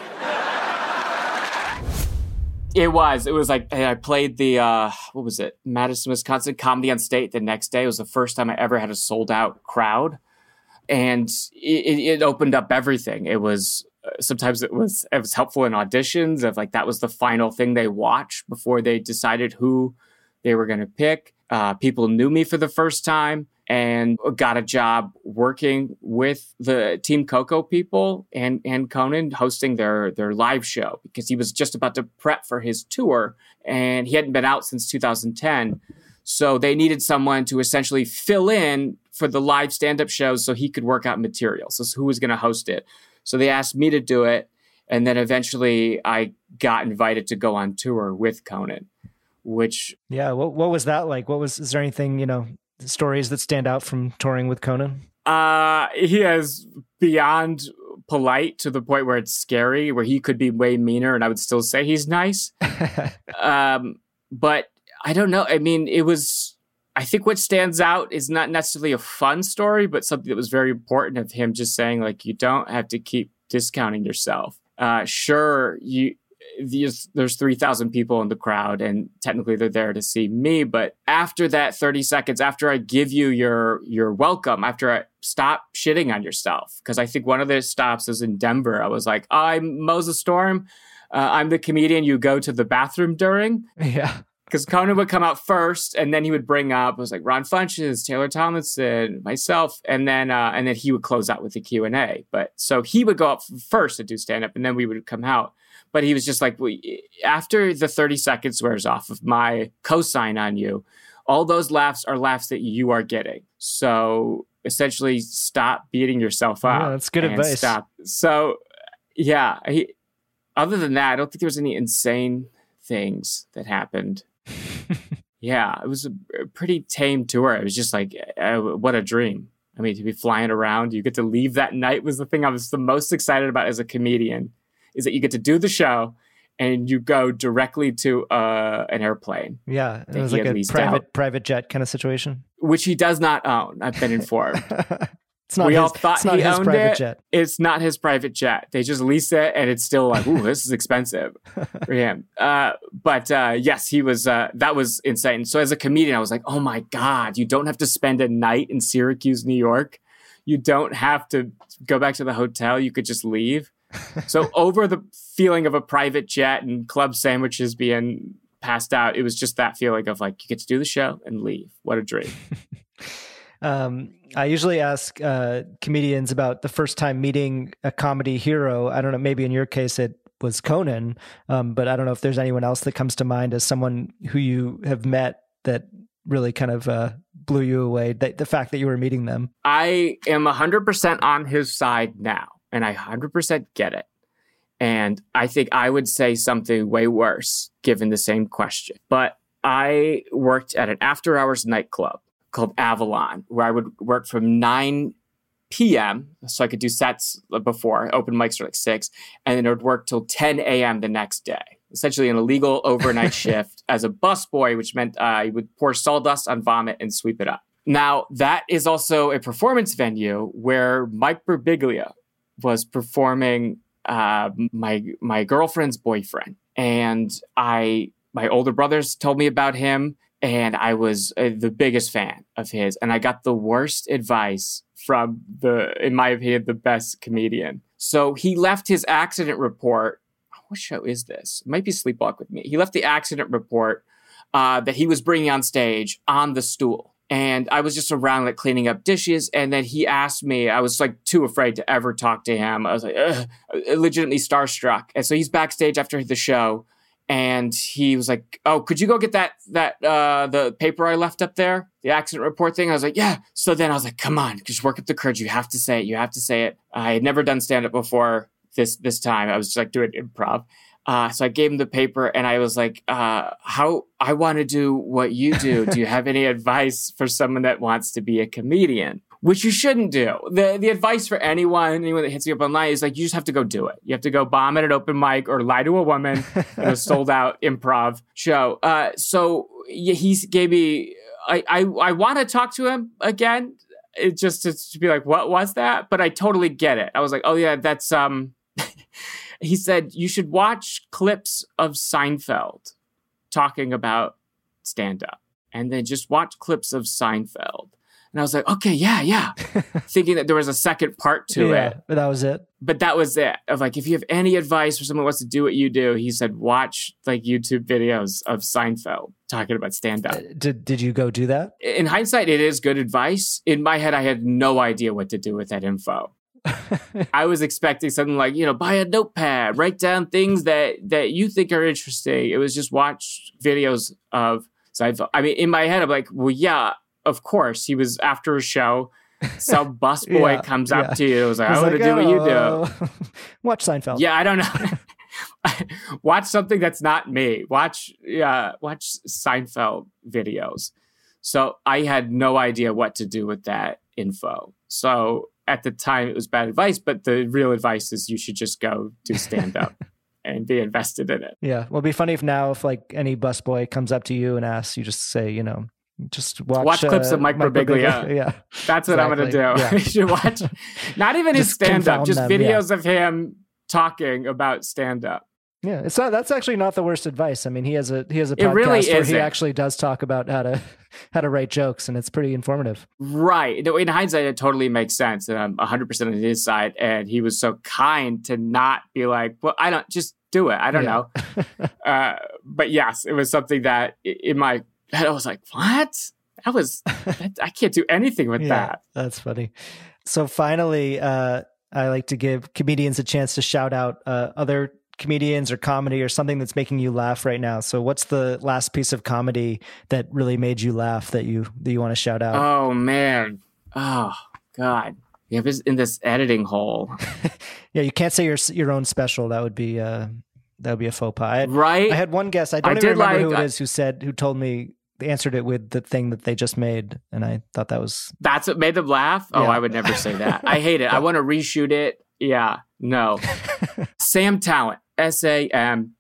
It was like, I played the, what was it? Madison, Wisconsin Comedy on State the next day. It was the first time I ever had a sold out crowd. And it opened up everything. It was, sometimes it was helpful in auditions of like, that was the final thing they watched before they decided who they were going to pick. People knew me for the first time and got a job working with the Team Coco people and Conan hosting their live show because he was just about to prep for his tour and he hadn't been out since 2010. So they needed someone to essentially fill in for the live stand-up shows so he could work out material. So who was going to host it? So they asked me to do it. And then eventually I got invited to go on tour with Conan, which... Yeah. What was that like? Is there anything, stories that stand out from touring with Conan? He is beyond polite to the point where it's scary, where he could be way meaner and I would still say he's nice. But I don't know. I mean, I think what stands out is not necessarily a fun story, but something that was very important of him just saying, like, you don't have to keep discounting yourself. Sure, there's 3,000 people in the crowd and technically they're there to see me. But after that 30 seconds, after I give you your welcome, after I stop shitting on yourself, because I think one of the stops is in Denver. I was like, I'm Moses Storm. I'm the comedian you go to the bathroom during. Yeah. Because Conan would come out first, and then he would bring up, it was like Ron Funches, Taylor Tomlinson, myself, and then he would close out with the Q&A. But so he would go up first to do stand-up, and then we would come out. But he was just like, after the 30 seconds wears off of my cosign on you, all those laughs are laughs that you are getting. So essentially, stop beating yourself up. Yeah, that's good advice. Stop. So, yeah. Other than that, I don't think there was any insane things that happened. Yeah, it was a pretty tame tour. It was just like, what a dream. I mean, to be flying around, you get to leave that night was the thing I was the most excited about as a comedian, is that you get to do the show and you go directly to an airplane. Yeah, it was like a private jet kind of situation. Which he does not own, I've been informed. We all thought he owned it. Jet. It's not his private jet. They just lease it, and it's still like, ooh, this is expensive for him. But yes, he was. That was insane. So as a comedian, I was like, oh my God, you don't have to spend a night in Syracuse, New York. You don't have to go back to the hotel. You could just leave. So over the feeling of a private jet and club sandwiches being passed out, it was just that feeling of like, you get to do the show and leave. What a dream. I usually ask comedians about the first time meeting a comedy hero. I don't know, maybe in your case it was Conan, but I don't know if there's anyone else that comes to mind as someone who you have met that really kind of blew you away, the fact that you were meeting them. I am 100% on his side now, and I 100% get it. And I think I would say something way worse given the same question. But I worked at an after-hours nightclub called Avalon, where I would work from 9 p.m. so I could do sets before. Open mics are like 6. And then it would work till 10 a.m. the next day. Essentially an illegal overnight shift as a busboy, which meant I would pour sawdust on vomit and sweep it up. Now, that is also a performance venue where Mike Birbiglia was performing my girlfriend's boyfriend. And my older brothers told me about him. And I was the biggest fan of his. And I got the worst advice from in my opinion, the best comedian. So he left his accident report. What show is this? It might be Sleepwalk with Me. He left the accident report that he was bringing on stage on the stool. And I was just around like cleaning up dishes. And then he asked me, I was like too afraid to ever talk to him. I was like, legitimately starstruck. And so he's backstage after the show. And he was like, "Oh, could you go get the paper I left up there, the accident report thing?" I was like, "Yeah." So then I was like, "Come on, just work up the courage. You have to say it. You have to say it." I had never done stand up before this time. I was just like doing improv. So I gave him the paper and I was like, "How I want to do what you do. Do you have any advice for someone that wants to be a comedian?" Which you shouldn't do. The advice for anyone that hits you up online is like, you just have to go do it. You have to go bomb at an open mic or lie to a woman in a sold out improv show. So he gave me, I want to talk to him again, just to be like, what was that? But I totally get it. I was like, oh yeah, that's, he said, you should watch clips of Seinfeld talking about stand-up and then just watch clips of Seinfeld. And I was like, okay, yeah. Thinking that there was a second part to it. But that was it. But that was it. Of like, if you have any advice for someone who wants to do what you do, he said, watch like YouTube videos of Seinfeld talking about stand-up. Did you go do that? In hindsight, it is good advice. In my head, I had no idea what to do with that info. I was expecting something like, buy a notepad, write down things that you think are interesting. It was just watch videos of Seinfeld. I mean, in my head, I'm like, well, yeah, of course. He was after a show. Some busboy comes up to you. It was like, I want to do what you do. Watch Seinfeld. Yeah, I don't know. Watch something that's not me. Watch Seinfeld videos. So I had no idea what to do with that info. So at the time, it was bad advice. But the real advice is you should just go do stand-up. And be invested in it. Yeah. Well, it'd be funny if like any busboy comes up to you and asks, you just say, just watch clips of Mike Birbiglia. Yeah, that's what I'm going to do. Yeah. You should watch, not even his stand-up, just videos of him talking about stand-up. Yeah, it's not. That's actually not the worst advice. I mean, he has a podcast really where he actually does talk about how to write jokes, and it's pretty informative. Right. In hindsight, it totally makes sense, and I'm 100% on his side. And he was so kind to not be like, "Well, I don't just do it. I don't know." But yes, it was something that in my head I was like, "What? I can't do anything with that." That's funny. So finally, I like to give comedians a chance to shout out other comedians or comedy or something that's making you laugh right now. So what's the last piece of comedy that really made you laugh that you want to shout out? Oh man. Oh God. Yeah, in this editing hole. Yeah, you can't say your own special. That would be a faux pas. Right? I had one guest. I don't even remember who it is who told me they answered it with the thing that they just made, and I thought that's what made them laugh. Oh, I would never say that. I hate it. I want to reshoot it. Yeah, no. Sam Tallent. Samtallent.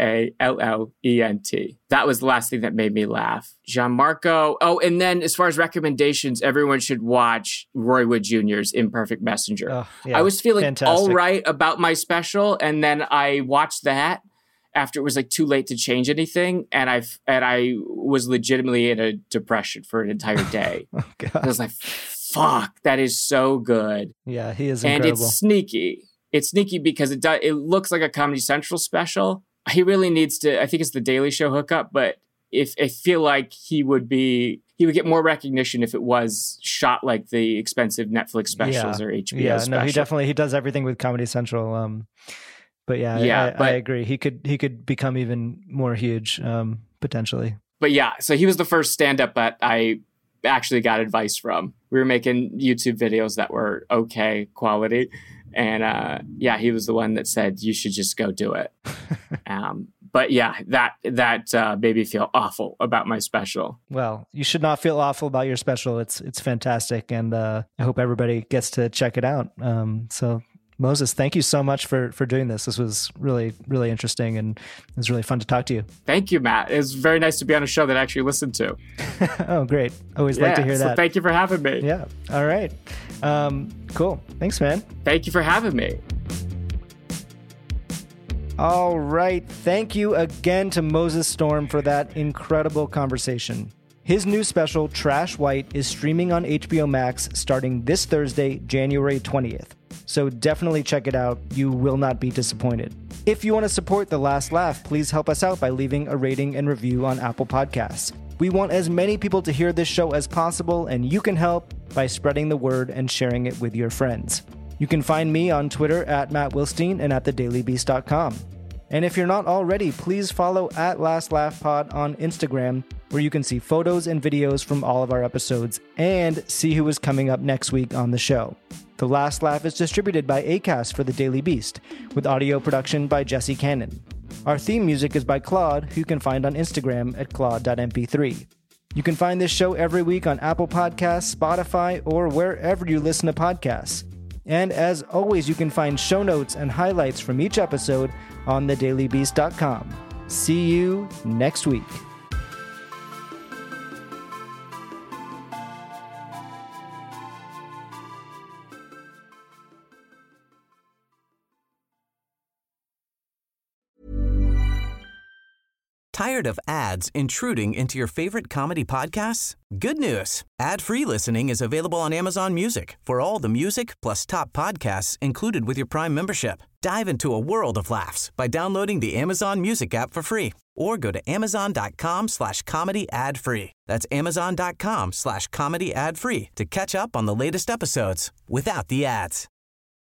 That was the last thing that made me laugh. Gianmarco. Oh, and then as far as recommendations, everyone should watch Roy Wood Jr.'s Imperfect Messenger. Oh, yeah. I was feeling Fantastic. all right about my special, and then I watched that after it was like too late to change anything, and I was legitimately in a depression for an entire day. Oh, God. I was like, fuck, that is so good. Yeah, he is incredible. And it's sneaky. It's sneaky because it looks like a Comedy Central special. He really needs to, I think it's the Daily Show hookup, but I feel like he would get more recognition if it was shot like the expensive Netflix specials or HBO specials. No, he does everything with Comedy Central. But I agree. He could become even more huge, potentially. But yeah, so he was the first stand-up that I actually got advice from. We were making YouTube videos that were okay quality. And he was the one that said, you should just go do it. But yeah, that made me feel awful about my special. Well, you should not feel awful about your special. It's fantastic. And I hope everybody gets to check it out. So Moses, thank you so much for doing this. This was really, really interesting, and it was really fun to talk to you. Thank you, Matt. It was very nice to be on a show that I actually listened to. Oh, great. Always like to hear that. Thank you for having me. Yeah. All right. Cool. Thanks, man. Thank you for having me. All right. Thank you again to Moses Storm for that incredible conversation. His new special, Trash White, is streaming on HBO Max starting this Thursday, January 20th. So definitely check it out. You will not be disappointed. If you want to support The Last Laugh, please help us out by leaving a rating and review on Apple Podcasts. We want as many people to hear this show as possible, and you can help by spreading the word and sharing it with your friends. You can find me on Twitter at Matt Wilstein and at thedailybeast.com. And if you're not already, please follow at Last Laugh Pod on Instagram, where you can see photos and videos from all of our episodes and see who is coming up next week on the show. The Last Laugh is distributed by Acast for The Daily Beast, with audio production by Jesse Cannon. Our theme music is by Claude, who you can find on Instagram at claude.mp3. You can find this show every week on Apple Podcasts, Spotify, or wherever you listen to podcasts. And as always, you can find show notes and highlights from each episode on thedailybeast.com. See you next week. Tired of ads intruding into your favorite comedy podcasts? Good news. Ad-free listening is available on Amazon Music for all the music plus top podcasts included with your Prime membership. Dive into a world of laughs by downloading the Amazon Music app for free or go to amazon.com/comedy ad-free. That's amazon.com/comedy ad-free to catch up on the latest episodes without the ads.